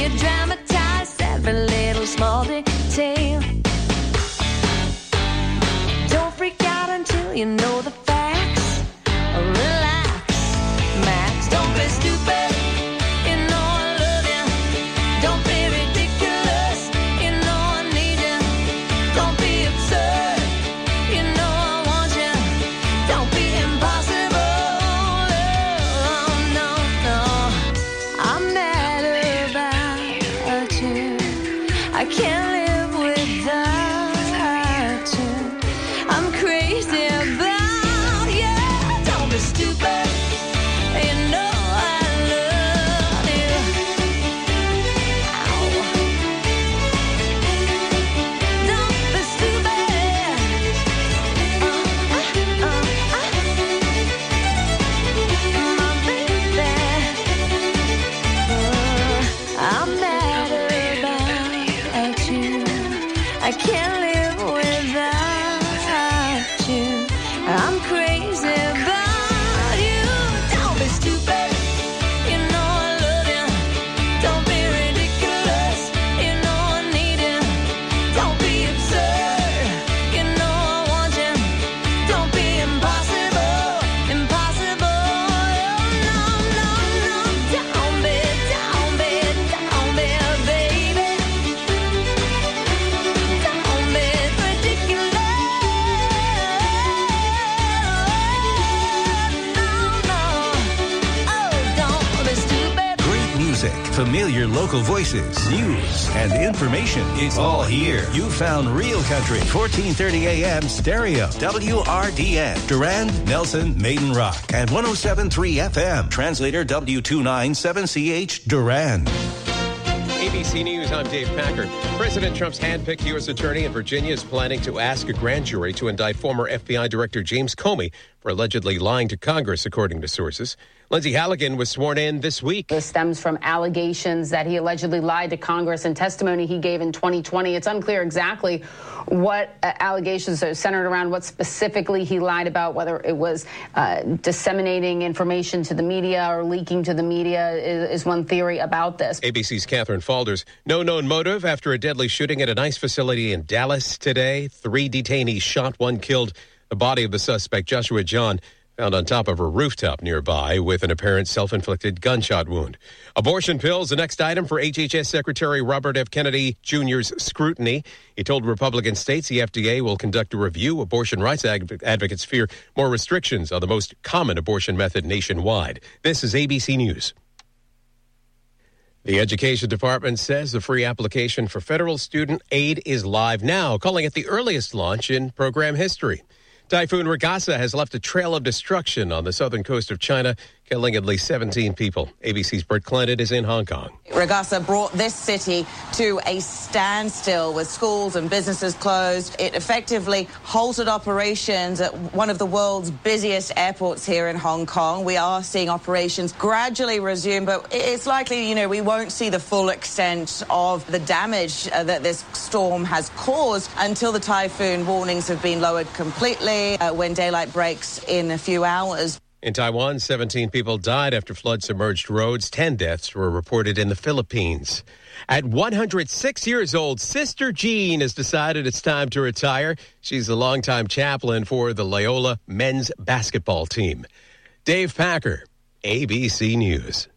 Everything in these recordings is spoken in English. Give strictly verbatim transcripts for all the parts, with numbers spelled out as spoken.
you dramatize every little small detail. Don't freak out until you know the facts. Relax, Max, don't be stupid. You know I love you. Don't be ridiculous. You know I need you. Don't be absurd. You know I want you. Don't be impossible. Oh, no, no. I'm mad about you. I can't live without you. I'm crazy about you. Don't be stupid. You know I love you. Ow. Don't be stupid. Uh, uh, uh. My baby. Uh, I'm mad about you. I can't live without you. I'm crazy about you. Don't be stupid. You know I love you. Don't be ridiculous. You know I need you. Don't be absurd. You know I want you. Don't be impossible. Impossible. No, no, no. Don't be, don't be, don't be, baby. Don't be ridiculous. No, no. Oh, don't be stupid. Great music, familiar local voices, news, and information. It's all here. You found Real Country, fourteen thirty a.m. stereo. W R D N, Durand, Nelson, Maiden Rock, and one oh seven point three F M. Translator W two nine seven C H, Durand. A B C News, I'm Dave Packer. President Trump's handpicked U S attorney in Virginia is planning to ask a grand jury to indict former F B I Director James Comey for allegedly lying to Congress, according to sources. Lindsay Halligan was sworn in this week. This stems from allegations that he allegedly lied to Congress in testimony he gave in twenty twenty. It's unclear exactly what uh, allegations are centered around, what specifically he lied about, whether it was uh, disseminating information to the media or leaking to the media is, is one theory about this. A B C's Catherine Falders. No known motive after a deadly shooting at an ICE facility in Dallas today. Three detainees shot, one killed. The body of the suspect, Joshua John, found on top of a rooftop nearby with an apparent self-inflicted gunshot wound. Abortion pills, the next item for H H S Secretary Robert F. Kennedy Junior's scrutiny. He told Republican states the F D A will conduct a review. Abortion rights adv- advocates fear more restrictions on the most common abortion method nationwide. This is A B C News. The Education Department says the free application for federal student aid is live now, calling it the earliest launch in program history. Typhoon Regasa has left a trail of destruction on the southern coast of China, killing at least seventeen people. A B C's Bert Clennet is in Hong Kong. Regasa brought this city to a standstill with schools and businesses closed. It effectively halted operations at one of the world's busiest airports here in Hong Kong. We are seeing operations gradually resume, but it's likely, you know, we won't see the full extent of the damage uh, that this storm has caused until the typhoon warnings have been lowered completely uh, when daylight breaks in a few hours. In Taiwan, seventeen people died after flood-submerged roads. ten deaths were reported in the Philippines. At one hundred six years old, Sister Jean has decided it's time to retire. She's the longtime chaplain for the Loyola men's basketball team. Dave Packer, A B C News.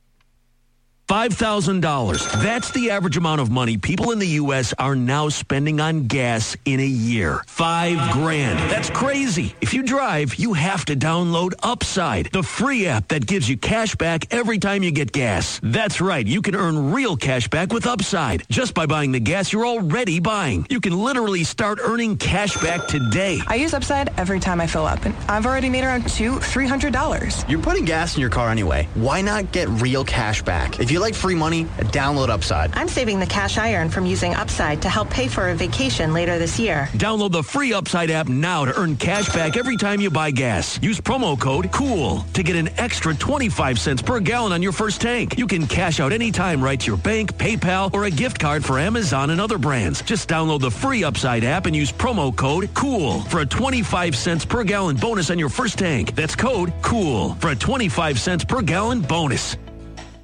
five thousand dollars. That's the average amount of money people in the U S are now spending on gas in a year. Five grand. That's crazy. If you drive, you have to download Upside, the free app that gives you cash back every time you get gas. That's right. You can earn real cash back with Upside just by buying the gas you're already buying. You can literally start earning cash back today. I use Upside every time I fill up, and I've already made around two, three hundred dollars. You're putting gas in your car anyway. Why not get real cash back? If you like free money, download Upside. I'm saving the cash I earn from using Upside to help pay for a vacation later this year. Download the free Upside app now to earn cash back every time you buy gas. Use promo code COOL to get an extra twenty-five cents per gallon on your first tank. You can cash out anytime right to your bank, PayPal, or a gift card for Amazon and other brands. Just download the free Upside app and use promo code COOL for a twenty-five cents per gallon bonus on your first tank. That's code COOL for a twenty-five cents per gallon bonus.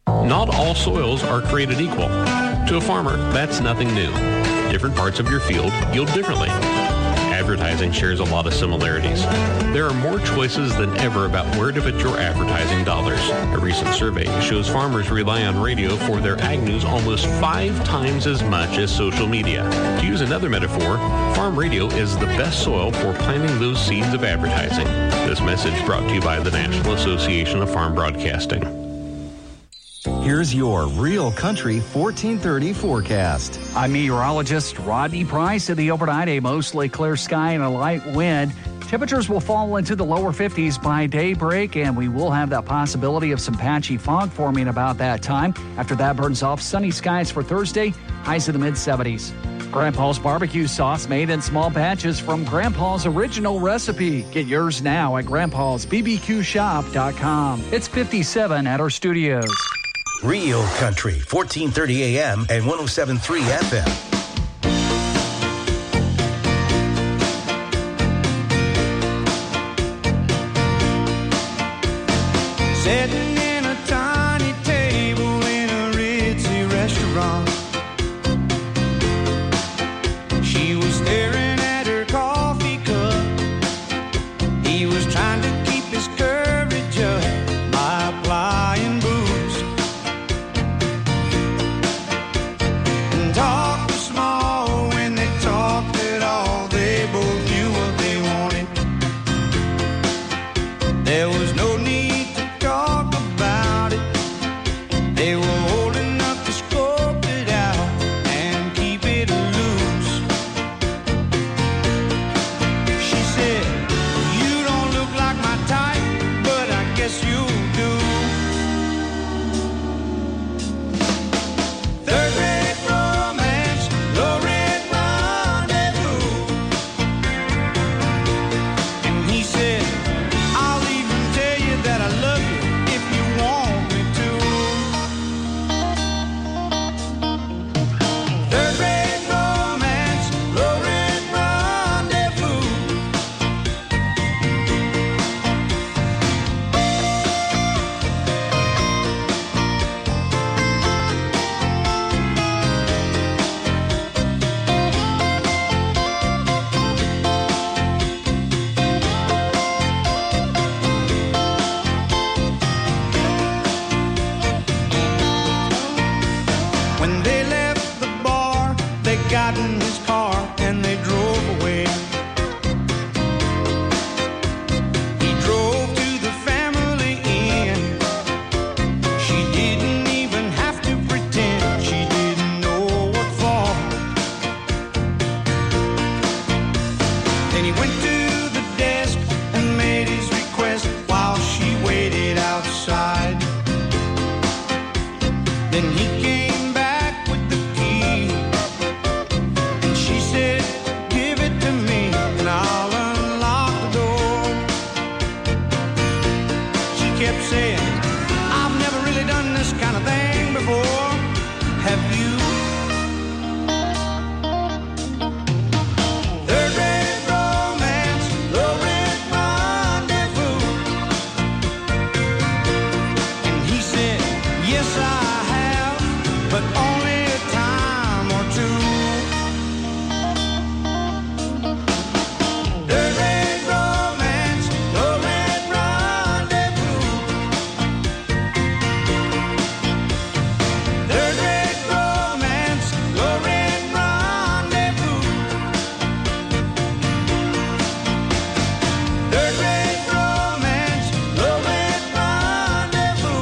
Not all soils are created equal. To a farmer, that's nothing new. Different parts of your field yield differently. Advertising shares a lot of similarities. There are more choices than ever about where to put your advertising dollars. A recent survey shows farmers rely on radio for their ag news almost five times as much as social media. To use another metaphor, farm radio is the best soil for planting those seeds of advertising. This message brought to you by the National Association of Farm Broadcasting. Here's your Real Country fourteen thirty forecast. I'm meteorologist Rodney Price. In the overnight, a mostly clear sky and a light wind. Temperatures will fall into the lower fifties by daybreak, and we will have that possibility of some patchy fog forming about that time. After that burns off, sunny skies for Thursday, highs in the mid seventies. Grandpa's barbecue sauce made in small batches from Grandpa's original recipe. Get yours now at grandpas b b q shop dot com. It's fifty-seven at our studios. Real Country, fourteen thirty A M and one oh seven point three F M. Sitting in a tiny table in a ritzy restaurant. She was staring at her coffee cup. He was trying to keep his courage up by applying booze. And talk was small when they talked at all. They both knew what they wanted. There was no need to talk about it. They were old enough to scope it out and keep it loose. She said, "You don't look like my type, but I guess you do." Third rate romance, low rent rendezvous. And he said, "I'll even tell you that I love you if you want me to." Third rate romance, low rent rendezvous. When they left the bar, they got in his car and they drove away. He drove to the family inn. She didn't even have to pretend she didn't know what for. Then he went to the desk and made his request while she waited outside. Then he came back with the key, and she said, "Give it to me, and I'll unlock the door." She kept saying, "I've never really done this kind of thing before. Have you?" Third rate romance, low rent rendezvous. And he said, "Yes, I have, but only a time or two." Third rate romance, low rent rendezvous. Third rate romance, low rent rendezvous. Third rate romance, low rent rendezvous.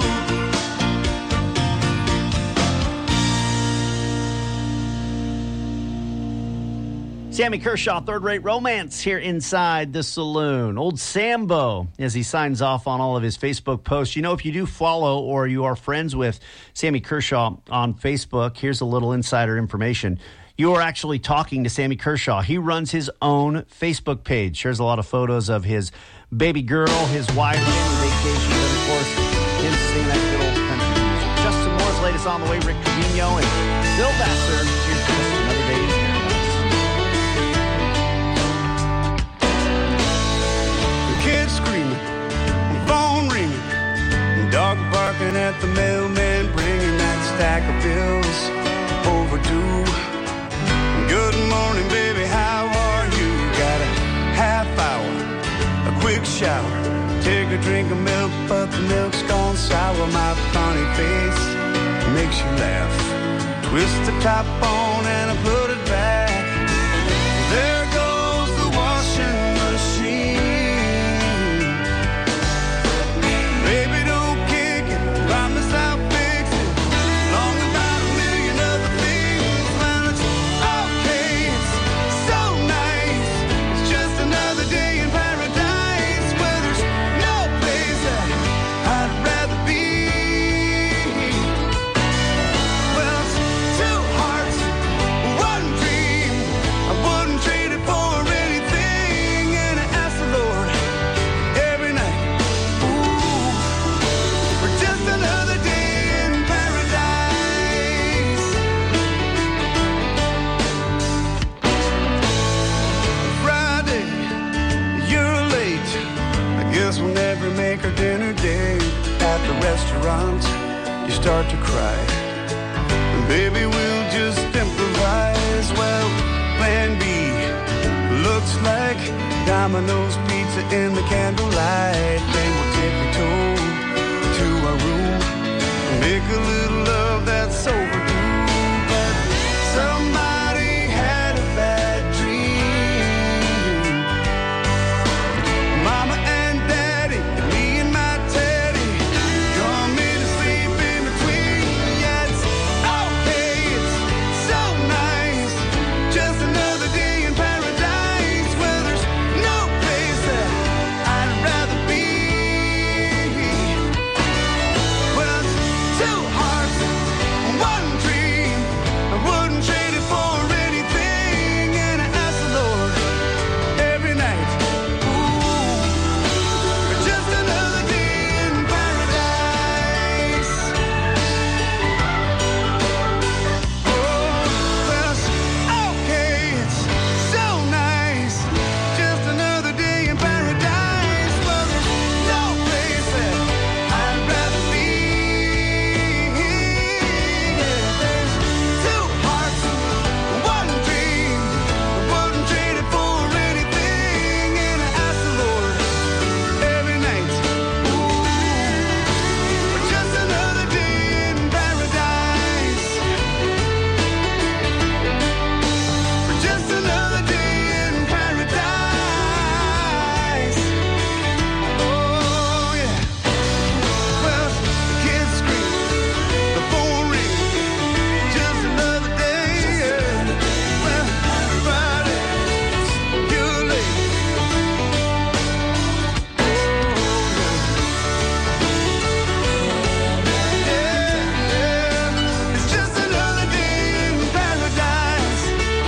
Sammy Kershaw, Third Rate Romance, here inside the saloon. Old Sambo, as he signs off on all of his Facebook posts. You know, if you do follow or you are friends with Sammy Kershaw on Facebook, here's a little insider information. You are actually talking to Sammy Kershaw. He runs his own Facebook page, shares a lot of photos of his baby girl, his wife, family vacation, and of course, him singing that good old country music. Justin Moore's latest on the way, Rick Trevino and Bill Vassar. Here's just another day in paradise. Kids screaming, phone ringing, dog barking. barking at the mailman, bringing that stack of bills overdue. Good morning, baby, how are you? Got a half hour, a quick shower, take a drink of milk, but the milk's gone sour. My funny face makes you laugh. Twist the top on and I put it back. There goes the washing machine. Baby, don't kick it, promise I'll fix it. Long about a million other things. Well, it's okay, it's so nice. It's just another day in paradise where there's no place that I'd rather be. Well, it's two hearts, one dream. I wouldn't trade it for anything. And I ask the Lord every night, ooh, for just another day in paradise. Friday, you're late. I guess we'll never make our dinner date. At the restaurant, you start to cry. Baby, we'll just improvise. Well, plan B looks like Domino's pizza in the candlelight. Then we'll tippy-toe to our room, make a little love that's overdue. But somebody had a bad dream. Mama and Daddy, me and my Teddy, draw me to sleep in between. Yeah, it's okay, it's so nice. Just another day in paradise where there's no place that I'd rather be. Well, it's two hearts, one dream. I wouldn't trade it for anything. And I ask the Lord every night, ooh, for just another day in paradise. Oh, well, it's okay, it's so nice. Just another day in paradise. Well, there's no place that I'd rather be. There's two hearts, one dream. I wouldn't trade it for anything. And I ask the Lord every night, ooh, for just another day in paradise. For just another day in paradise. Oh, yeah. Well, the kids scream, the phone rings, just another day. Yeah. Well, Friday, you're late. Yeah, yeah. It's just another day in paradise.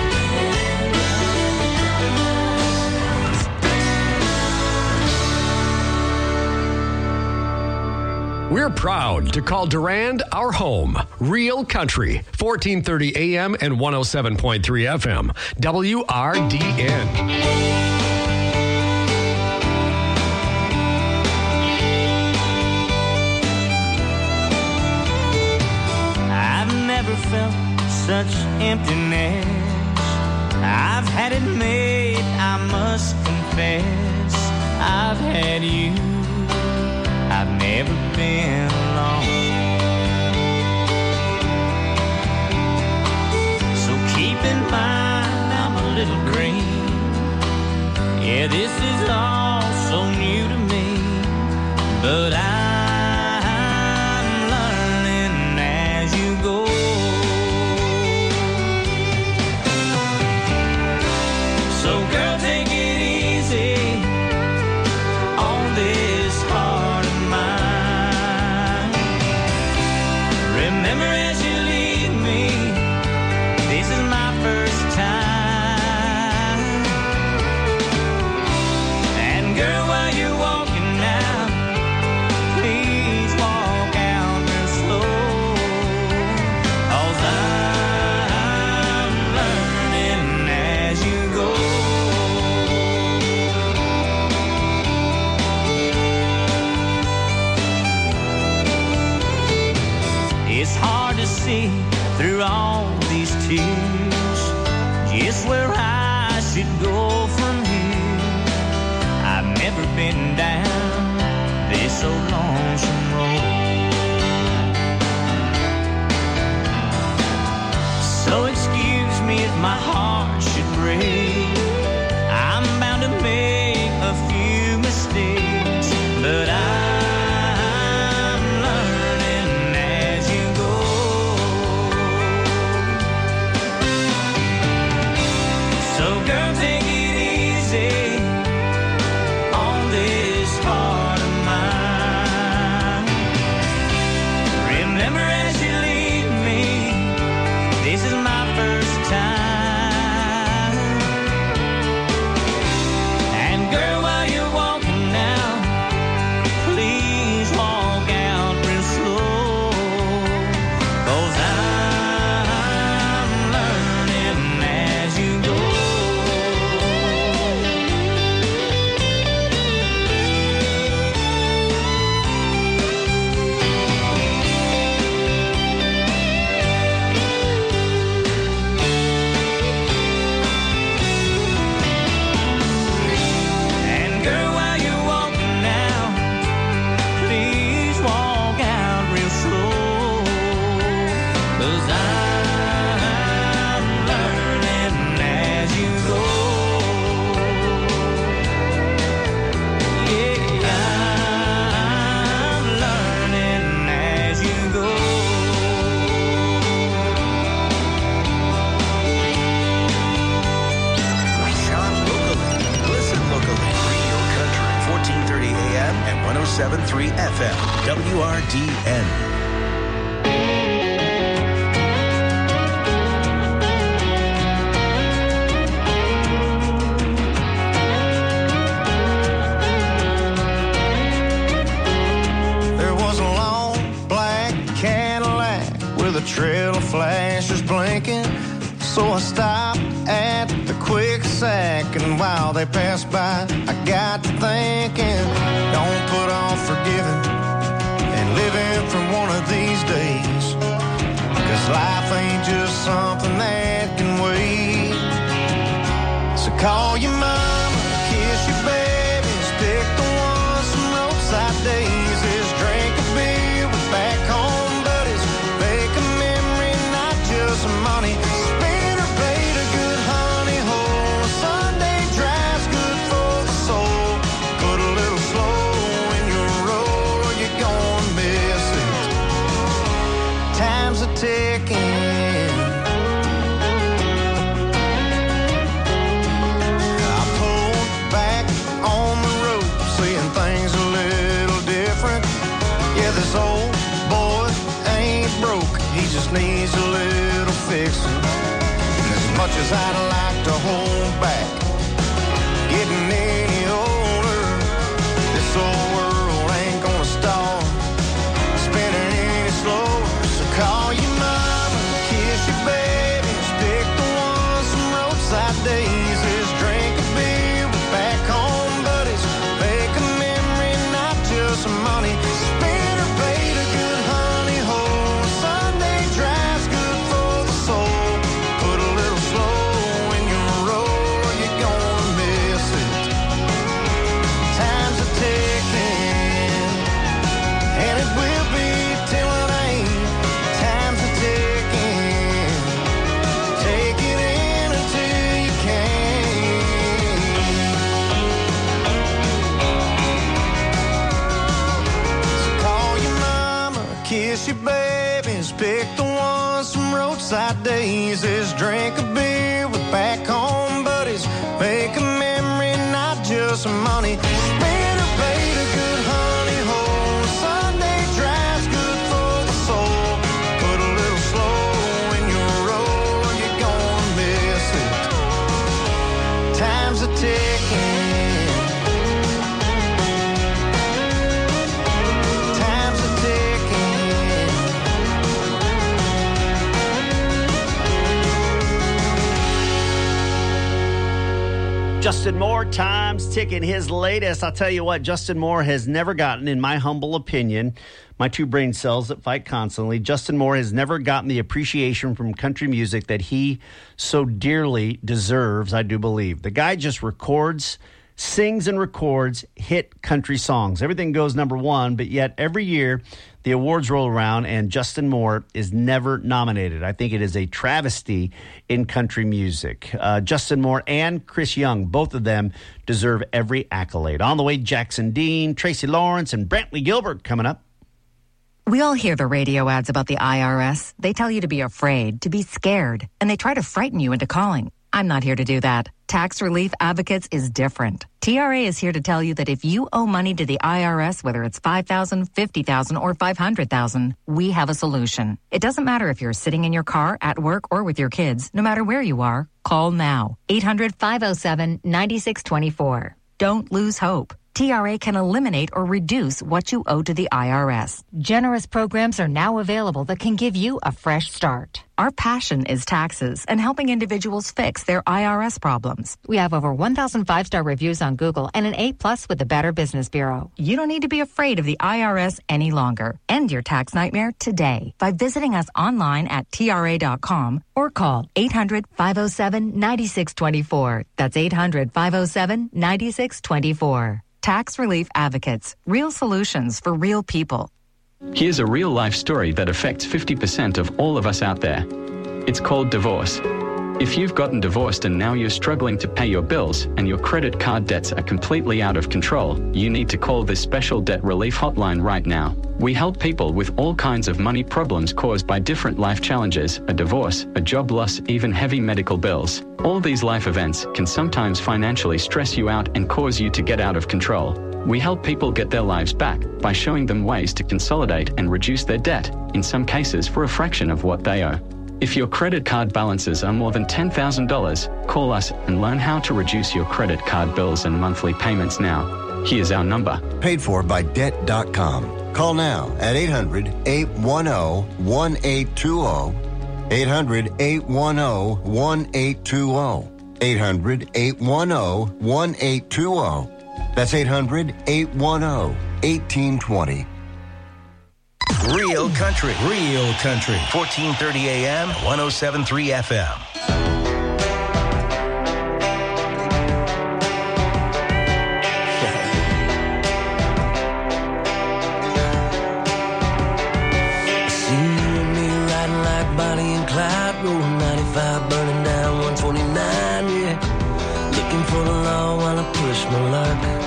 We're proud to call Durand our home. Real Country, fourteen thirty A M and one oh seven point three F M. W R D N. I've never felt such emptiness. I've had it made, I must confess. I've had you, I've never been alone. So keep in mind I'm a little green. Yeah, this is all so new to me, but I'm learning as you go. So girl, take it easy on this heart of mine. Remember as you leave me, this is my first time. And girl, while you're walking now, hard to see through all these tears just where I should go from here. I've never been down this old lonesome road. So excuse me if my heart should break. I'm bound to make a few mistakes, but I'm learning as you go. So girl, take it easy on this heart of mine. Remember as you leave me, this is my first time. And girl, while you're walking now, please walk out real slow, 'cause I'm learning as you go. And girl, while you're walking now, please walk out real slow, 'cause I'm learning as you go. Yeah, I'm learning as you go. Shop locally. Listen locally. Radio Country, fourteen thirty A M and one oh seven point three F M. W R D N. There was a long black Cadillac with a trail of flashes blinking. So I stopped at the quick sack, and while they passed by, I got to thinking, don't put off forgiving and living for one of these days, 'cause life ain't just something that can wait. So call your mama, kiss your babies, pick the ones from roadside daisies, drink a beer with back home buddies, make a memory, not just money. Spin or bait a good honey hole. A Sunday drive's good for the soul. Put a little slow in your roll or you're gonna miss it. Time's a ticking. I pulled back on the road, seeing things a little different. Yeah, this old boy ain't broke, he just needs a little fixing. And as much as I'd like to hold back, getting any older, this old world ain't gonna stall spinning any slower. So call your mama, kiss your babies, pick the ones from roadside daisies, drink a beer with back home buddies, make a memory, not just money. Spin or bait a good honey hole. A Sunday drive's good for the soul. Put a little slow in your roll or you're gonna miss it. Time's a ticking, and it will be till it ain't. Time's a ticking, take it in until you can. So call your mama, kiss your babies, pick the ones from roadside daisies, drink a beer with back home buddies, make a memory, not just money. Spin or bait a good honey hole. Sunday drive's good for the soul. Put a little slow in your roll or you're gonna miss it. Time's a ticking. Time's a ticking. Justin Moore, time's ticking. His latest. I'll tell you what, Justin Moore has never gotten, in my humble opinion, my two brain cells that fight constantly, Justin Moore has never gotten the appreciation from country music that he so dearly deserves, I do believe. The guy just records, sings and records hit country songs. Everything goes number one, but yet every year the awards roll around and Justin Moore is never nominated. I think it is a travesty in country music. Uh, Justin Moore and Chris Young, both of them deserve every accolade. On the way, Jackson Dean, Tracy Lawrence, and Brantley Gilbert coming up. We all hear the radio ads about the I R S. They tell you to be afraid, to be scared, and they try to frighten you into calling. I'm not here to do that. Tax Relief Advocates is different. T R A is here to tell you that if you owe money to the I R S, whether it's five thousand dollars, fifty thousand dollars, or five hundred thousand dollars, we have a solution. It doesn't matter if you're sitting in your car, at work, or with your kids. No matter where you are, call now. eight hundred, five oh seven, nine six two four. Don't lose hope. T R A can eliminate or reduce what you owe to the I R S. Generous programs are now available that can give you a fresh start. Our passion is taxes and helping individuals fix their I R S problems. We have over one thousand five-star reviews on Google and an A plus with the Better Business Bureau. You don't need to be afraid of the I R S any longer. End your tax nightmare today by visiting us online at T R A dot com or call eight hundred, five oh seven, nine six two four. That's eight hundred, five oh seven, nine six two four. Tax Relief Advocates. Real solutions for real people. Here's a real-life story that affects fifty percent of all of us out there. It's called divorce. If you've gotten divorced and now you're struggling to pay your bills and your credit card debts are completely out of control, you need to call this special debt relief hotline right now. We help people with all kinds of money problems caused by different life challenges, a divorce, a job loss, even heavy medical bills. All these life events can sometimes financially stress you out and cause you to get out of control. We help people get their lives back by showing them ways to consolidate and reduce their debt, in some cases for a fraction of what they owe. If your credit card balances are more than ten thousand dollars, call us and learn how to reduce your credit card bills and monthly payments now. Here's our number. Paid for by debt dot com. Call now at eight hundred, eight one zero, one eight two zero. eight hundred, eight one zero, one eight two zero. eight hundred, eight one zero, one eight two zero. That's eight hundred, eight one zero, one eight two zero. Real country, real country. fourteen thirty A M, one oh seven point three F M. See you and me riding like Bonnie and Clyde, rolling ninety-five, burning down one twenty-nine, yeah. Looking for the law while I push my luck.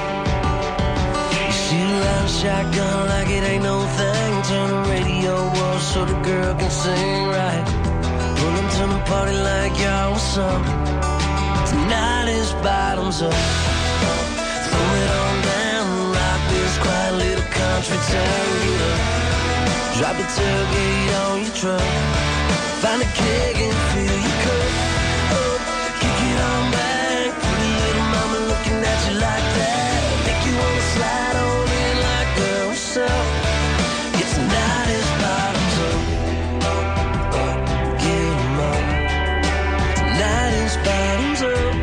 You ride a shotgun like it ain't no thing. Turn the radio off so the girl can sing right. Pulling to the party like y'all was something. Tonight is bottoms up. Throw it on down, rock this quiet little country town. Get up, drop the tailgate on your truck. Find a keg and fill your cup. Oh, kick it on back. Pretty little mama looking at you like that. Make you wanna slide on in like girl, what's up? It's tonight is bottoms up. Get 'em up. Tonight is bottoms up.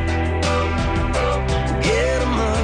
Get 'em up.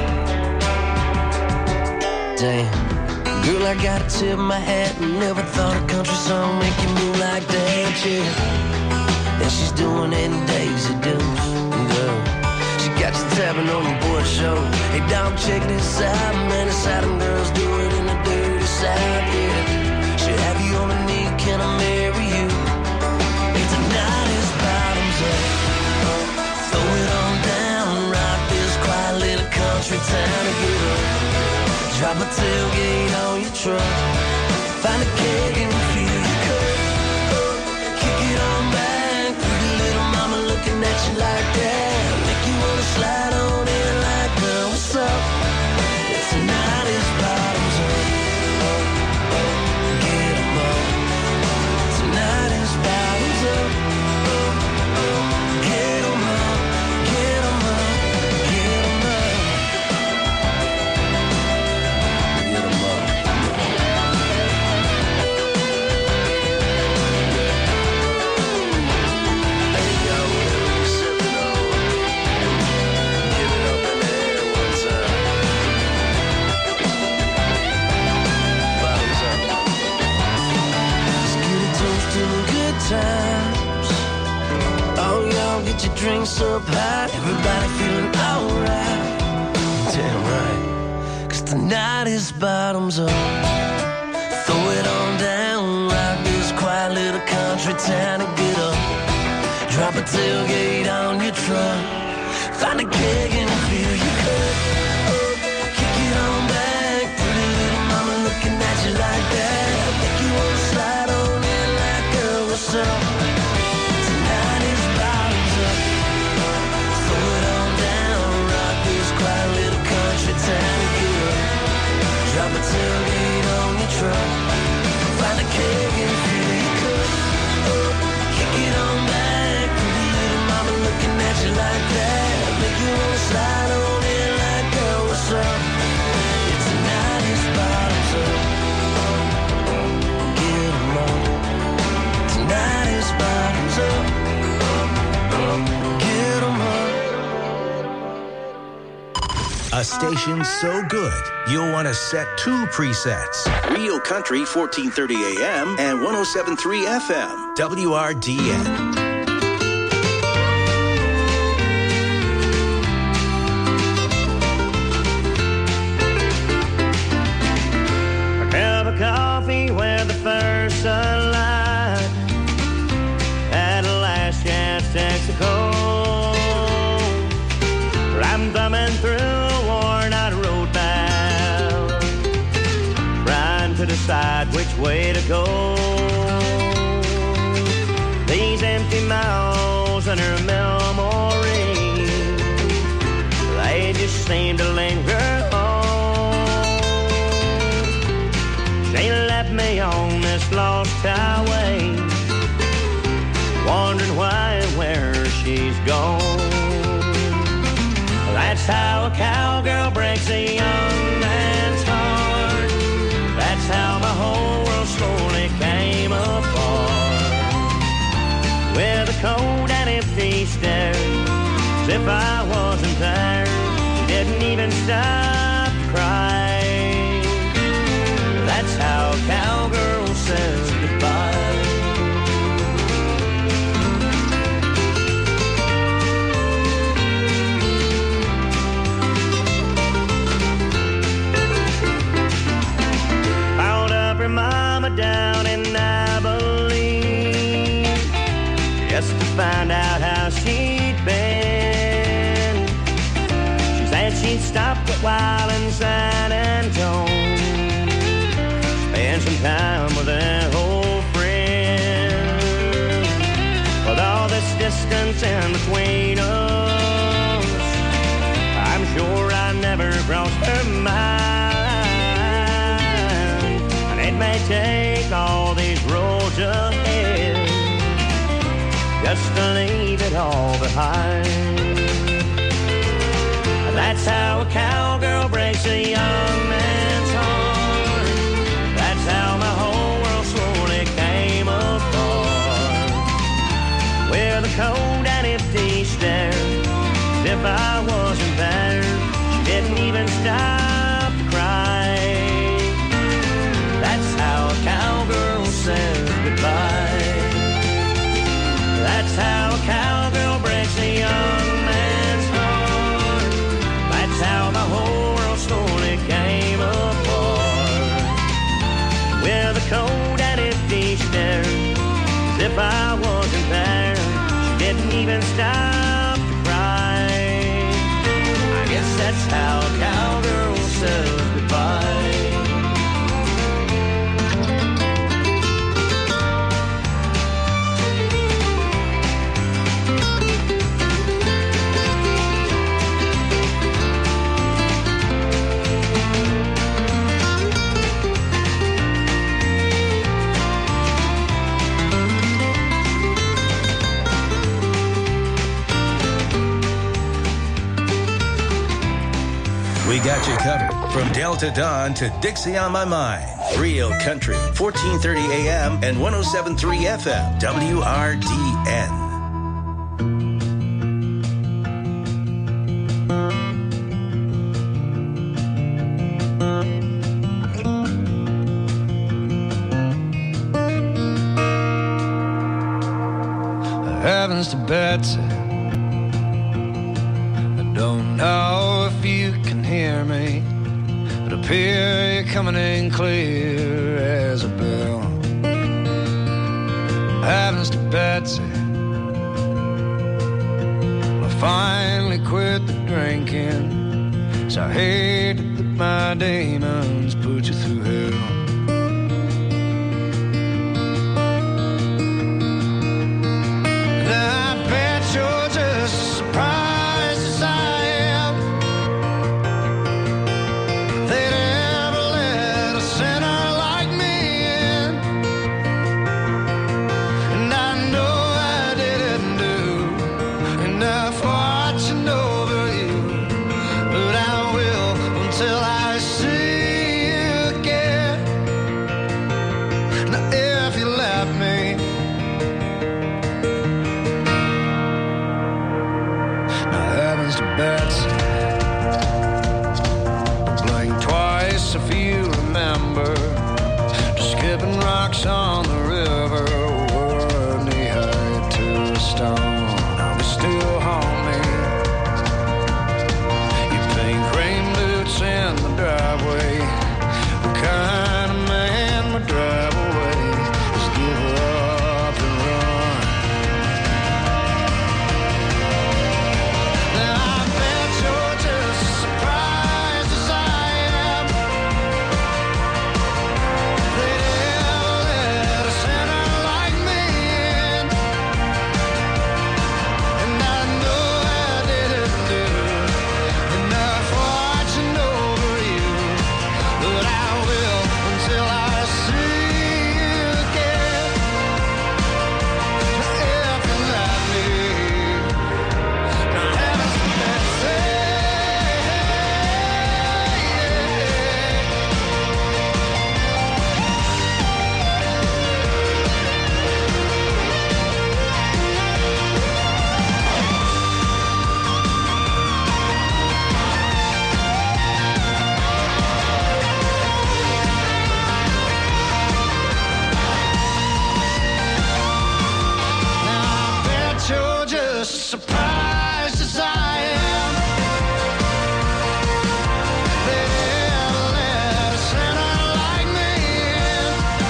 Damn, girl, I gotta tip my hat. Never thought a country song make you move like that, yeah. And she's doing it in Daisy Dukes, girl. She got you tapping on your board show. Hey, dog, check this out, man. It's how them girls do it in the dirty South, yeah. Should have you on a knee, can I marry you? Hey, tonight is bottoms up. Throw it on down, rock this quiet little country town to get up. Drop a tailgate on your truck. Find a keg and fill your cup. Kick it on back, pretty little mama looking at you like that. Make you wanna slide on in like, girl, what's up? Tonight is bottoms up. Get 'em up. Tonight is bottoms up. Get 'em up. Get 'em up. Get 'em up. Get 'em up. times. Oh, y'all get your drinks up high, everybody feeling alright. Damn right, 'cause tonight is bottoms up. Throw it on down, rock this quiet little country town and get up. Drop a tailgate on your truck, find a keg and fill your cup. Up, kick it on back, pretty little mama looking at you like that. Make you wanna slide on in like, girl, what's up? Tonight is bottoms up. Throw it on down, rock this quiet little country town and get up. Drop a tailgate on your truck, find a keg and fill your cup. Up, kick it on back, pretty little mama looking at you like that. Make you wanna slide on in like, girl, what's up? Yeah, tonight is bottoms up. Get 'em up. Tonight is bottoms up. Get 'em up. A station so good, you'll want to set two presets. Real Country fourteen thirty A M and one oh seven point three F M, W R D N. Cup of coffee with the first sunlight. At last chance takes a cold. I'm thumbing through a worn-out road bound, trying to decide which way to go. These empty miles and her memory, they just seem to linger on. She left me on this lost highway, wondering why and where she's gone. That's how a cowgirl breaks a young man's heart. That's how my whole world slowly came apart. With a cold and empty stare, as if I wasn't there, she didn't even stop to cry. That's how a cowgirl says goodbye. Found up her mama down in Abilene, just to find out how she'd been. She said she'd stopped a while in San Antonio, spend some time with an old friend. With all this distance in between us, I'm sure I never crossed her mind. And it may take all these roads ahead just to leave it all behind. That's how a cowgirl breaks a young man's heart. That's how my whole world slowly came apart. With a cold and empty stare, as if I wasn't there, she didn't even stop to cry. That's how a cowgirl says goodbye. That's how a cowgirl breaks a young man's heart. That's how my whole world slowly came apart. With a cold and empty stare, as if I wasn't there, she didn't even stop to cry. I guess that's how a cowgirl says goodbye. We got you covered from Delta Dawn to Dixie on My Mind. Real Country, fourteen thirty A M and one oh seven point three F M, W R D N. Heavens to Betsy, I don't know if you can hear me, but up here you're coming in clear as a bell. Heavens to Betsy, I finally quit the drinking, so I hated that my demons put you through hell. You're just as surprised as I am. They'd ever let a sinner like me in. And I know I didn't do enough watching over you, but I will until I see you again. Now if you left me, Betsy, blink twice if you remember, just skipping rocks on the river, we're knee-high to a stone. Are we still homie? You pink rain boots in the driveway, the kind of man would drive away, just give up and run. Surprised as I am, they never let a sinner like me in.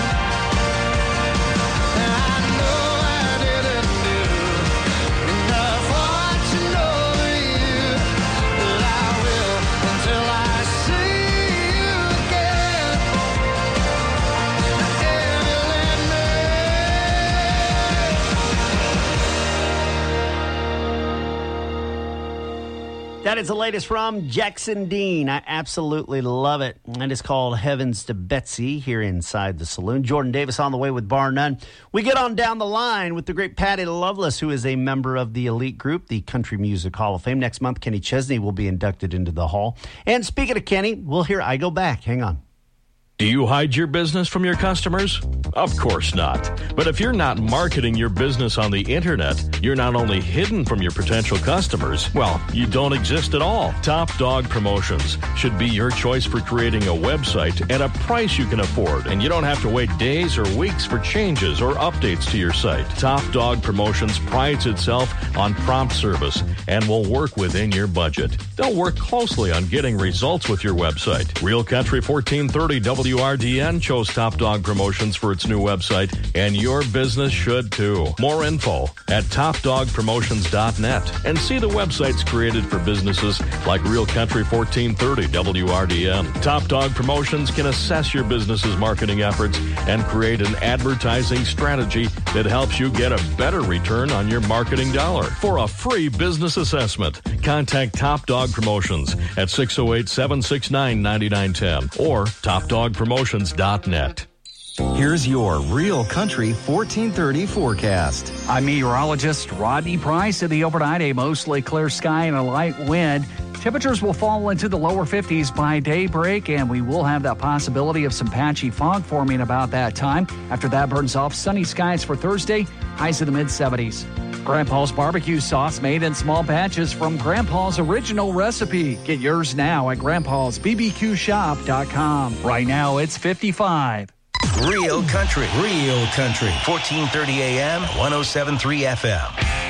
And I know I didn't do enough watching over you, but I will until I see you again. If you let me. That is the latest from Jackson Dean. I absolutely love it. And it's called Heavens to Betsy here inside the saloon. Jordan Davis on the way with Bar None. We get on down the line with the great Patty Loveless, who is a member of the elite group, the Country Music Hall of Fame. Next month, Kenny Chesney will be inducted into the hall. And speaking of Kenny, we'll hear I Go Back. Hang on. Do you hide your business from your customers? Of course not. But if you're not marketing your business on the internet, you're not only hidden from your potential customers, well, you don't exist at all. Top Dog Promotions should be your choice for creating a website at a price you can afford, and you don't have to wait days or weeks for changes or updates to your site. Top Dog Promotions prides itself on prompt service and will work within your budget. They'll work closely on getting results with your website. Real Country fourteen thirty W R D N chose Top Dog Promotions for its new website, and your business should too. More info at top dog promotions dot net, and see the websites created for businesses like Real Country fourteen thirty W R D N. Top Dog Promotions can assess your business's marketing efforts and create an advertising strategy that helps you get a better return on your marketing dollar. For a free business assessment, contact Top Dog Promotions at six oh eight, seven six nine, nine nine one zero or top dog promotions dot net. Here's your Real Country fourteen thirty forecast. I'm meteorologist Rodney Price. In the overnight, a mostly clear sky and a light wind. Temperatures will fall into the lower fifties by daybreak, and we will have that possibility of some patchy fog forming about that time. After that burns off, sunny skies for Thursday, highs in the mid-seventies. Grandpa's barbecue sauce made in small batches from Grandpa's original recipe. Get yours now at grandpas b b q shop dot com. Right now, it's fifty-five. Real country. Real country. fourteen thirty A M, one oh seven point three F M.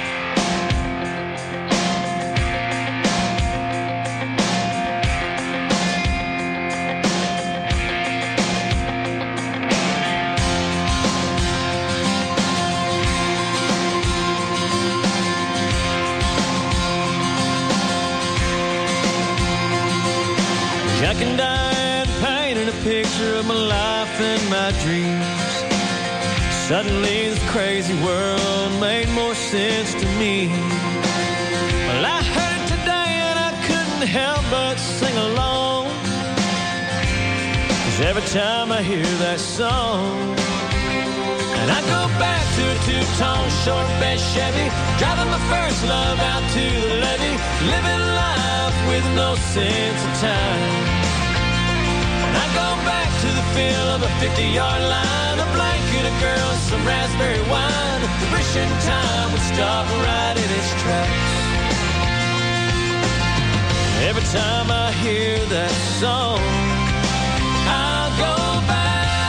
Jack and Diane painted a picture of my life and my dreams. Suddenly this crazy world made more sense to me. Well, I heard it today and I couldn't help but sing along. 'Cause every time I hear that song, and I go back to a two-tone short bed Chevy, driving my first love out to the levee, living life with no sense of time. And I go back to the feel of a fifty-yard line, a blanket, a girl, some raspberry wine. Wishing time would stop right in its tracks. Every time I hear that song, I'll go back.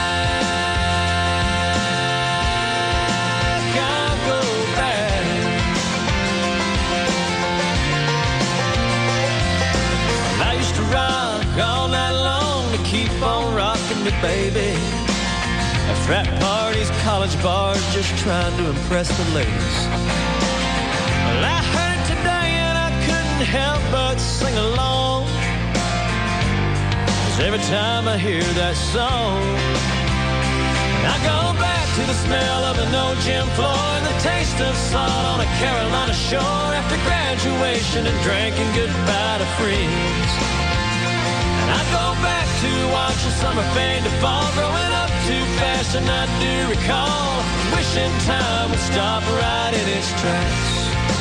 Rock all night long to keep on rocking me, baby. At frat parties, college bars, just trying to impress the ladies. Well, I heard it today and I couldn't help but sing along. 'Cause every time I hear that song, I go back to the smell of an old gym floor and the taste of salt on a Carolina shore after graduation and drinking goodbye to friends. I go back to watching summer fade to fall, growing up too fast and I do recall, wishing time would stop right in its tracks.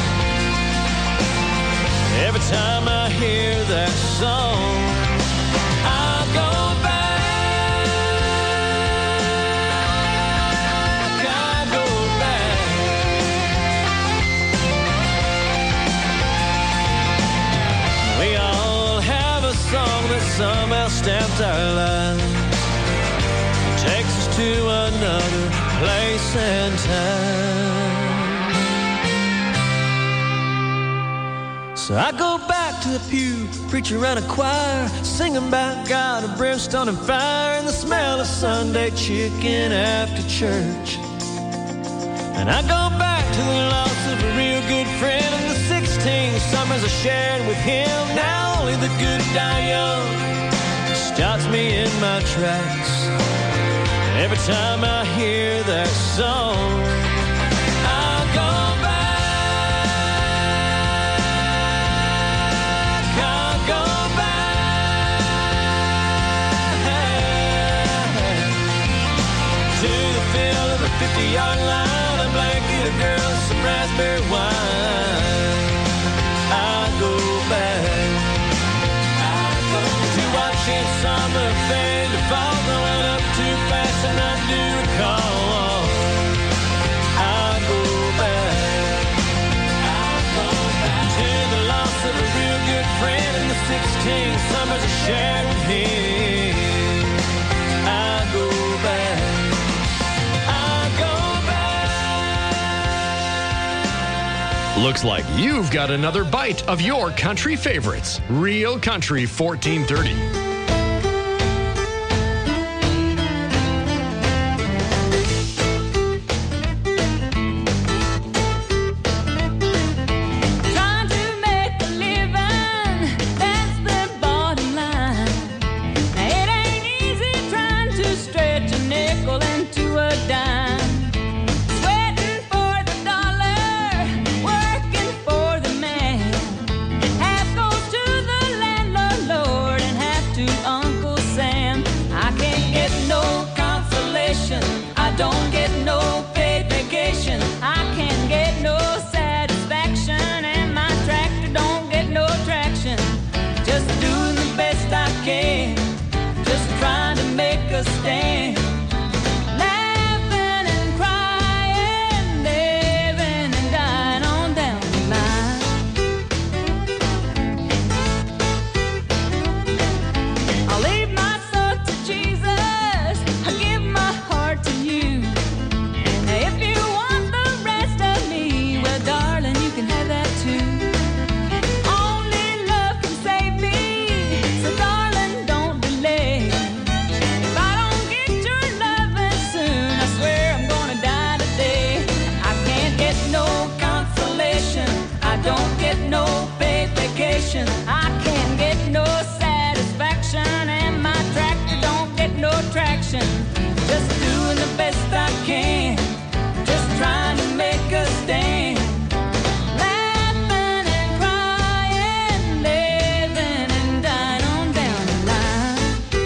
Every time I hear that song, I'll go back, I'll go back. We all have a song that somehow stamps our lives, takes us to another place and time. So I go back to the pew, preacher and a choir, singing about God and brimstone and fire, and the smell of Sunday chicken after church. And I go back to the loss of a real good friend and the sixteen summers I shared with him. Now only the good die young stops me in my tracks. Every time I hear that song, I'll go back, I'll go back to the feel of a fifty-yard line, a blanket, a girl, some raspberry wine. I'll go back, I'll go to watching summer fade to fall, growing up too fast and I do recall. I'll go back, I'll go back to the loss of a real good friend and the sixteen summers I shared with him. I'll go back, I'll go back. Looks like you've got another bite of your country favorites. Real Country fourteen thirty. Trying to make a living, that's the bottom line. Now it ain't easy trying to stretch a nickel into a dime. Sweating for the dollar, working for the man. Half goes to the landlord, Lord, and half to don't get no paid vacation. I can't get no satisfaction, and my tractor don't get no traction. Just doing the best I can, just trying to make a stand. Laughing and crying, living and dying on down the line.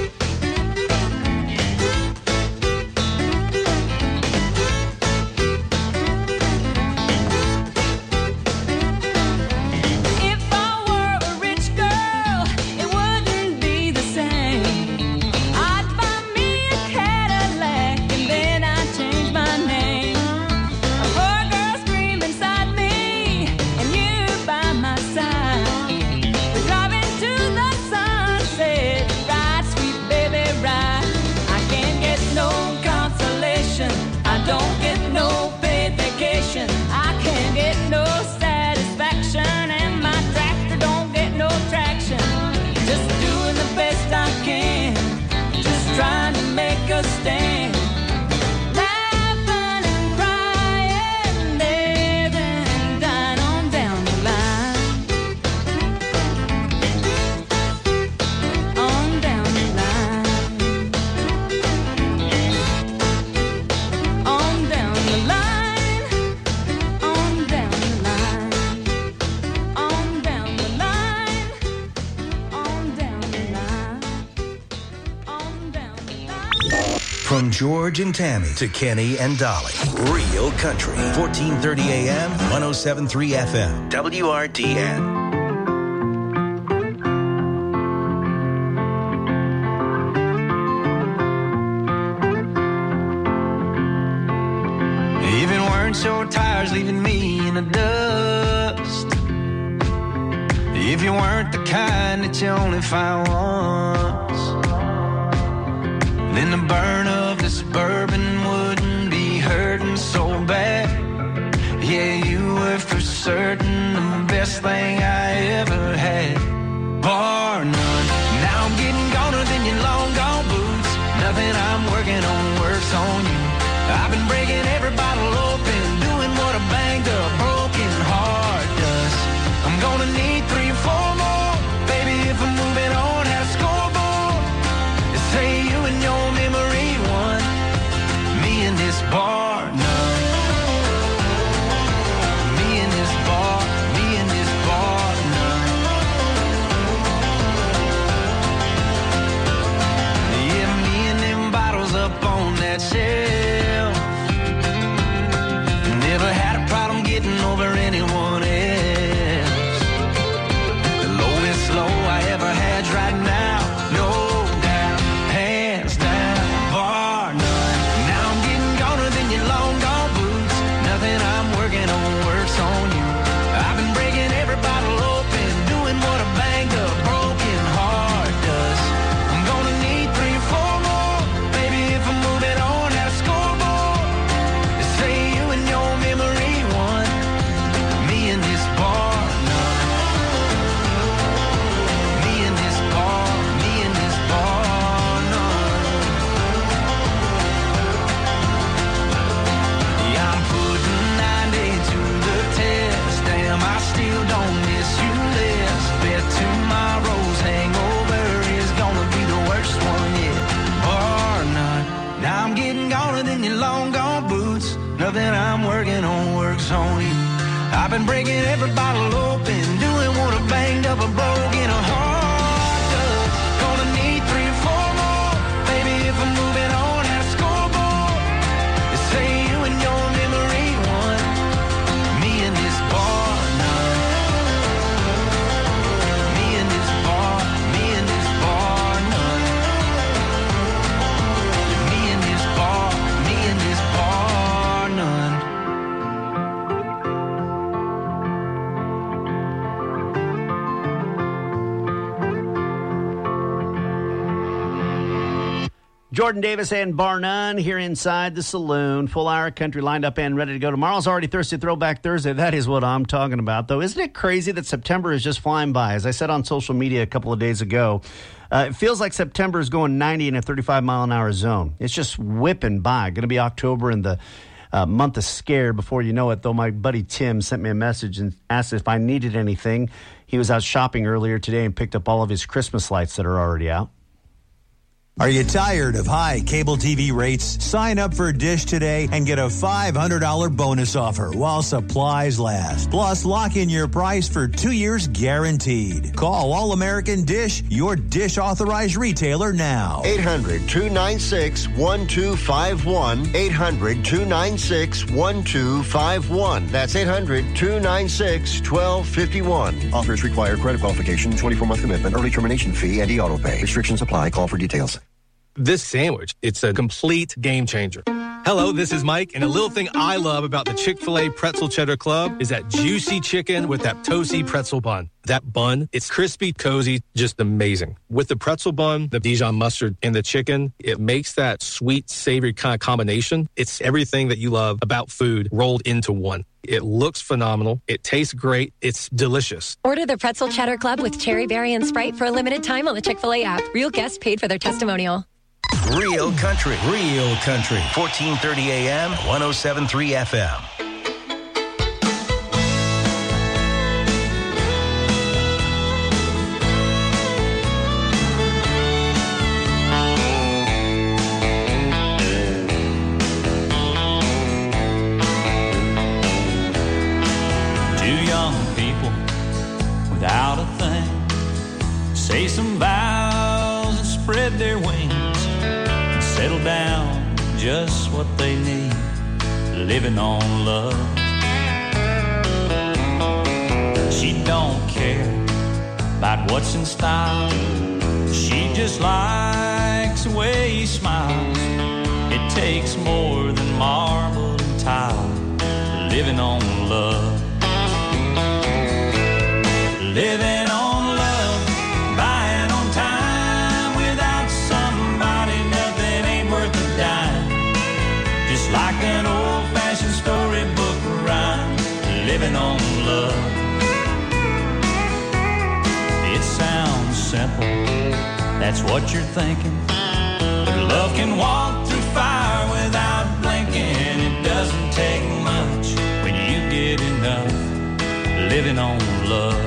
If I were a rich girl, it wouldn't be the same. I'd buy me a Cadillac and then I'd change my name. A poor girl scream inside me and you by my side. We're driving to the sunset, ride, sweet baby, ride. I can't get no consolation, I don't get no paid vacation. I can't get no satisfaction, and my tractor don't get no traction. Just doing the best I can, just trying to make a stand. Laughing and crying, living and dying on down the line. On down the line. On down the line. On down the line. On down the line. On down the line. On down the line. From George and Tammy to Kenny and Dolly. Real Country. fourteen thirty A M, one oh seven point three F M. W R D N. Even wearing short tires leaving me in the dust. If you weren't the kind that you only find once, then the burn of this bourbon wouldn't be hurting so bad. Yeah, you were for certain the best thing I ever had, bar none. Now I'm getting goner than your long gone boots. Nothing I'm working on works on you. I've been breaking every bottle open, doing what a banged up broken heart does. I'm gonna need three or four more, baby, if I'm moving on. Had a scoreboard, say you and your memory won, me and this bar none. Me and this bar, me and this bar none. Yeah, me and them bottles up on that shelf. Never had a problem getting over anyone else. The lowest low I ever had's right now, no doubt, hands down, bar none. Now I'm getting goner than your long gone boots. Nothing I'm working on works on you. I've been breaking every bottle open, doing what a banged up broken heart does. I'm gonna need three or four more, baby, if I'm moving on. Had a scoreboard, say you and your memory won, me and this bar none. Me and this bar, me and this bar none. Yeah, I'm putting ninety to the test. Damn, I still don't miss you less. Bet tomorrow's hangover is gonna be the worst one yet, bar none. Now I'm getting goner than your long gone boots. Nothing I'm working on works on you. I've been breaking every bottle open, doing what a banged up a broken heart does. Gonna need three or four more, baby, if I'm moving on. Had a scoreboard, say you and your memory won, me and this bar none. Me and this bar, me and this bar none. Me and this bar, me and this bar none. Jordan Davis and Bar None here inside the saloon. Full hour country lined up and ready to go. Tomorrow's already Thursday, Throwback Thursday. That is what I'm talking about, though. Isn't it crazy that September is just flying by? As I said on social media a couple of days ago, uh, it feels like September is going ninety in a thirty-five mile an hour zone. It's just whipping by. Going to be October and the uh, month of Scared. Before you know it, though, my buddy Tim sent me a message and asked if I needed anything. He was out shopping earlier today and picked up all of his Christmas lights that are already out. Are you tired of high cable T V rates? Sign up for Dish today and get a five hundred dollars bonus offer while supplies last. Plus, lock in your price for two years guaranteed. Call All American Dish, your Dish authorized retailer now. eight hundred, two nine six, one two five one. eight hundred, two nine six, one two five one. That's eight hundred, two nine six, one two five one. Offers require credit qualification, twenty-four month commitment, early termination fee, and e-auto pay. Restrictions apply. Call for details. This sandwich, it's a complete game changer. Hello, this is Mike, and a little thing I love about the Chick-fil-A Pretzel Cheddar Club is that juicy chicken with that toasty pretzel bun. That bun, it's crispy, cozy, just amazing. With the pretzel bun, the Dijon mustard, and the chicken, it makes that sweet, savory kind of combination. It's everything that you love about food rolled into one. It looks phenomenal. It tastes great. It's delicious. Order the Pretzel Cheddar Club with Cherry Berry and Sprite for a limited time on the Chick-fil-A app. Real guests paid for their testimonial. Real country. Real country. fourteen thirty A M, one oh seven point three F M. Two young people without a thing say some vows and spread their wings. Settle down, just what they need, living on love. She don't care about what's in style. She just likes the way he smiles. It takes more than marble and tile, living on love. Living on love, buying on time. Without somebody, nothing ain't worth a dime. Just like an old-fashioned storybook rhyme, living on love. It sounds simple, that's what you're thinking. But love can walk through fire without blinking. It doesn't take much when you get enough, living on love.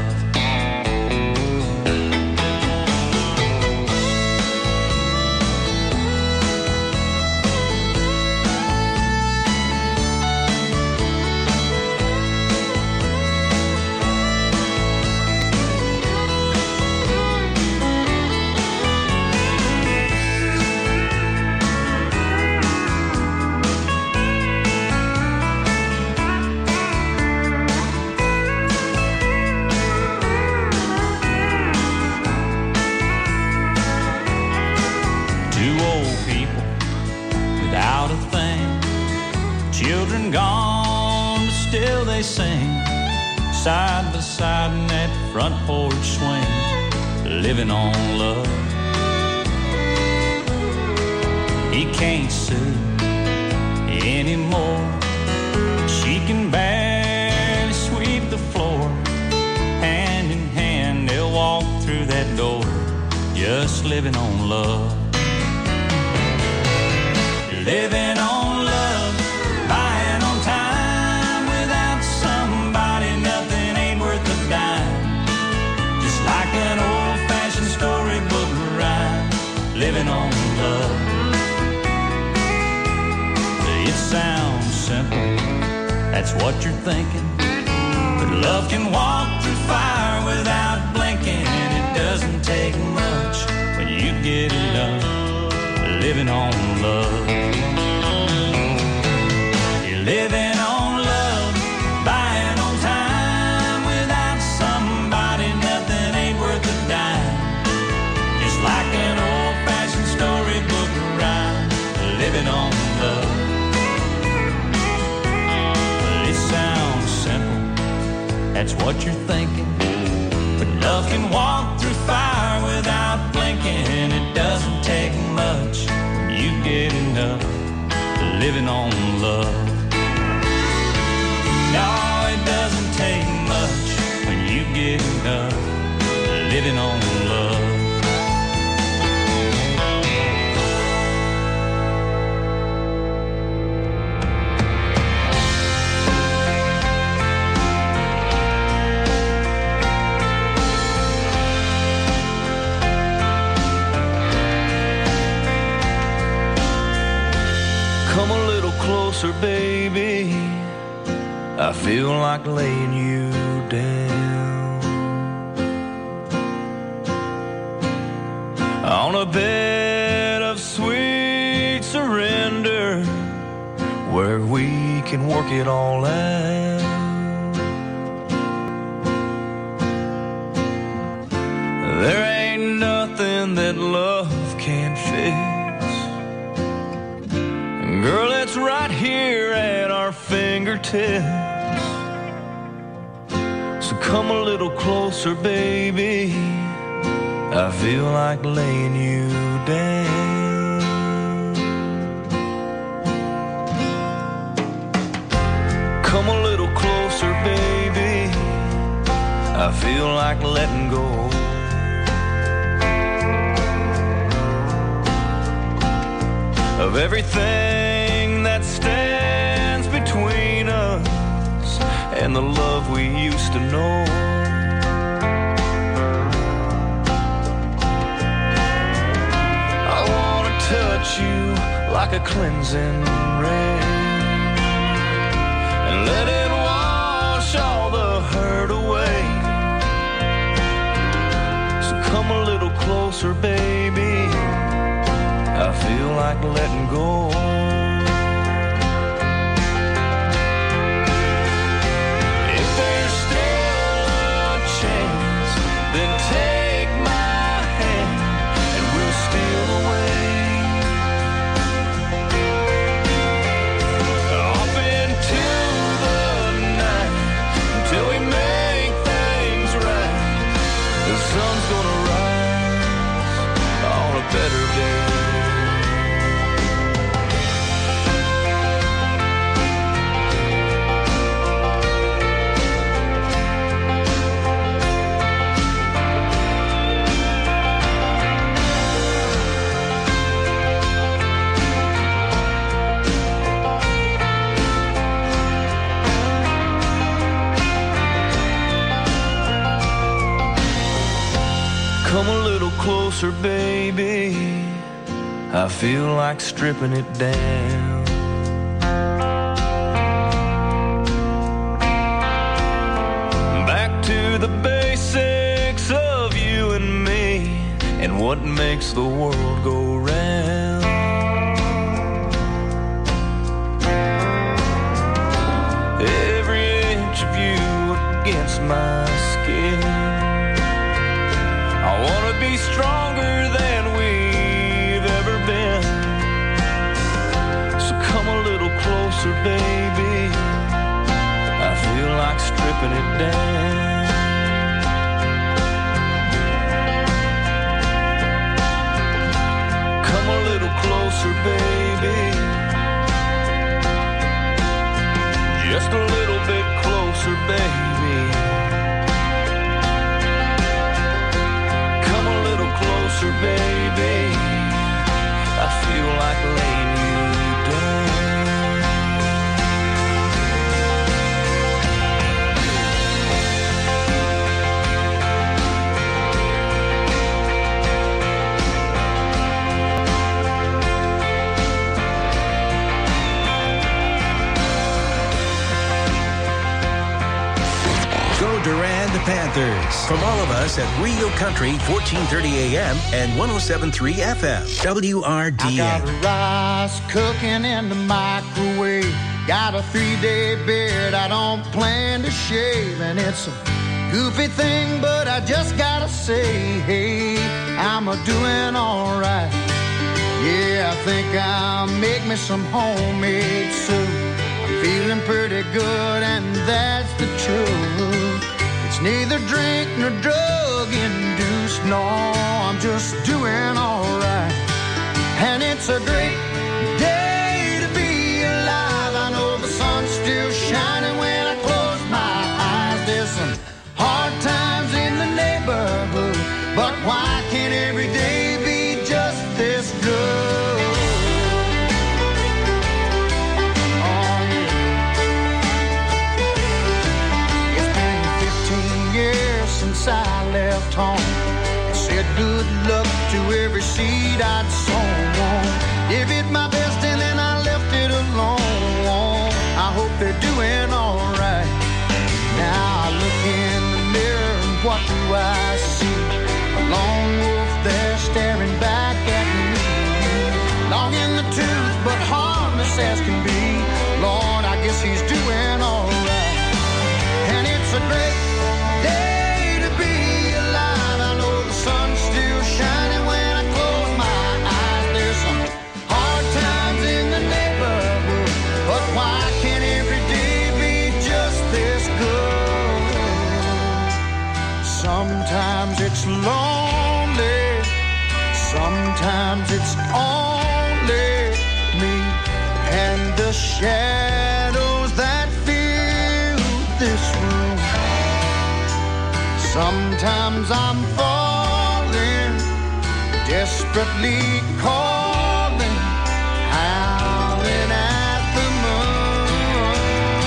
Children gone, but still they sing, side by side in that front porch swing, living on love. He can't see anymore. She can barely sweep the floor. Hand in hand, they'll walk through that door, just living on love. Living on love, buying on time. Without somebody, nothing ain't worth a dime. Just like an old-fashioned storybook rhyme, living on love. It sounds simple, that's what you're thinking. But love can walk through fire without blinking. It doesn't take much when you get enough, living on love. Living on love, buying on time. Without somebody, nothing ain't worth a dime. Just like an old-fashioned storybook rhyme, living on love. But it sounds simple, that's what you're thinking. But love can walk through fire without blinking. It doesn't take much when you get enough, living on love. No, it doesn't take much when you get enough, living on love. feel like laying you down on a bed of sweet surrender where we can work it all out. There ain't nothing that love can't fix. Girl, it's right here at our fingertips. So come a little closer, baby. I feel like laying you down. Come a little closer, baby. I feel like letting go of everything that stands between us and the love we used to know. I want to touch you like a cleansing rain and let it wash all the hurt away. So come a little closer, baby. I feel like letting go. If there's still a chance, then take my hand and we'll steal away off into the night until we make things right. The sun's gonna rise on a better day. Come a little closer, baby. I feel like stripping it down. Back to the basics of you and me and what makes the world go round. Every inch of you against my skin. I want to be stronger than we've ever been. So come a little closer, baby. I feel like stripping it down. Come a little closer, baby. Just a little bit closer, baby. Closer, baby. I feel like laying you Go Durand Panthers. From all of us at Real Country, fourteen thirty A M and one oh seven point three F M. W R D I got N. rice cooking in the microwave. Got a three-day beard I don't plan to shave. And it's a goofy thing, but I just gotta say, hey, I'm a doing all right. Yeah, I think I'll make me some homemade soup. I'm feeling pretty good, and that's the truth. It's neither drink nor drug induced. No, I'm just doing all right. And it's a great day to be alive. I know the sun's still shining when I close my eyes. There's some hard times in the neighborhood, but why can't every day be just this good? Oh, yeah. It's been fifteen years since I left home. I said good luck to every seed I'd sown. Give it my best and then I left it alone. I hope they're doing all right. what do I see? A lone wolf there staring back at me. Long in the tooth, but harmless as can be. Lord, I guess he's doing all right. And it's a great day to be alive. I know the sun's still shining when I close my eyes. There's some hard times in the neighborhood, but why can't every day be just this good? Sometimes it's lonely, sometimes it's only me and the shadows that fill this room. Sometimes I'm falling, desperately calling, howling at the moon.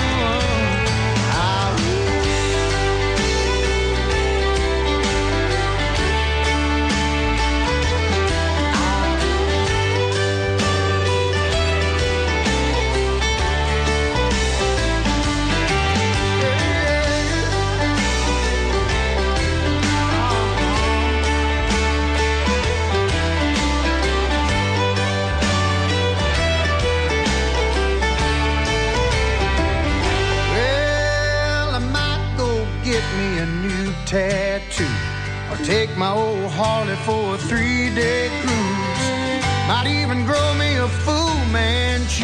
Tattoo, or take my old Harley for a three-day cruise. Might even grow me a Fu Manchu.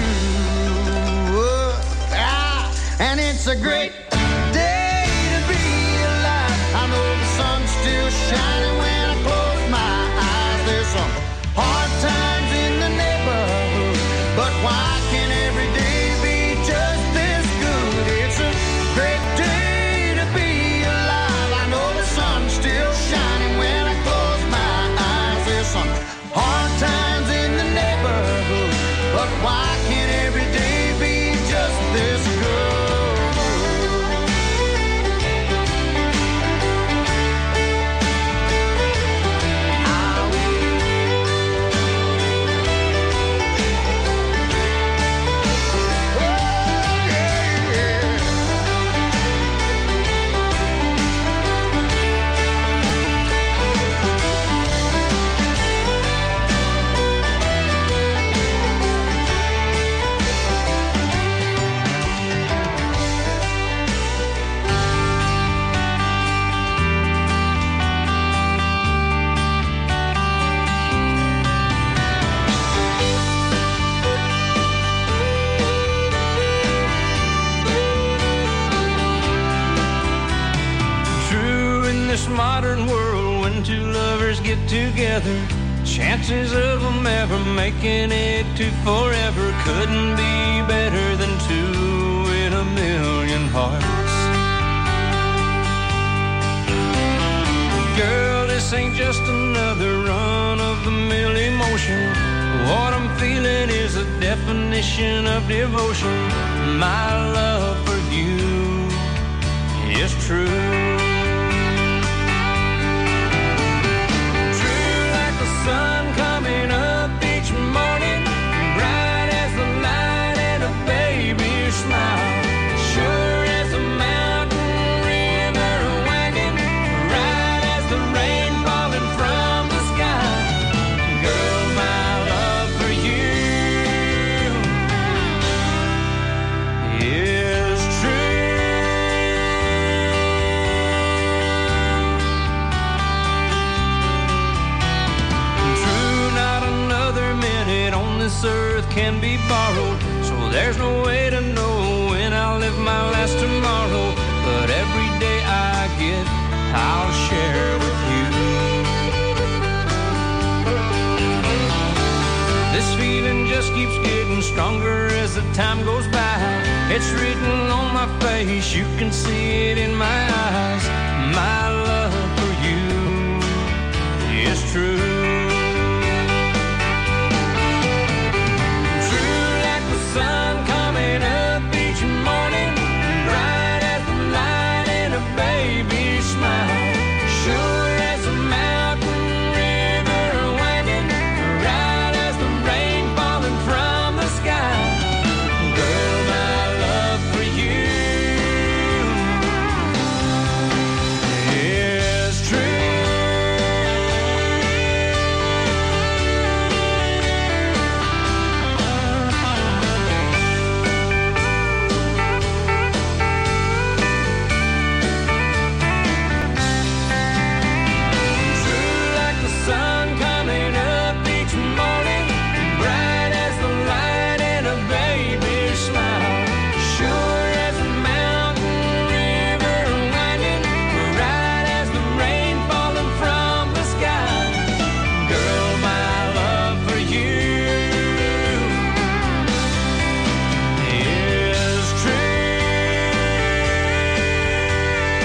Ah, and it's a great day to be alive. I know the sun's still shining when I close my eyes. There's some hard times in the neighborhood, but why can't every day be just this good? It's a great day. Still shining when I close my eyes. There's some hard times in the neighborhood, but why can't every day be just this modern world, when two lovers get together, chances of them ever making it to forever couldn't be better than two in a million hearts. Girl, this ain't just another run-of-the-mill emotion. What I'm feeling is a definition of devotion. My love for you is true. Sun coming up each morning, bright as the light and a baby smile, sure as a mountain river wagon, right as the rain falling from the sky. Girl, my love for you is true. This earth can be borrowed, so there's no way to know when I'll live my last tomorrow. But every day I get, I'll share with you. This feeling just keeps getting stronger as the time goes by. It's written on my face, you can see it in my eyes. My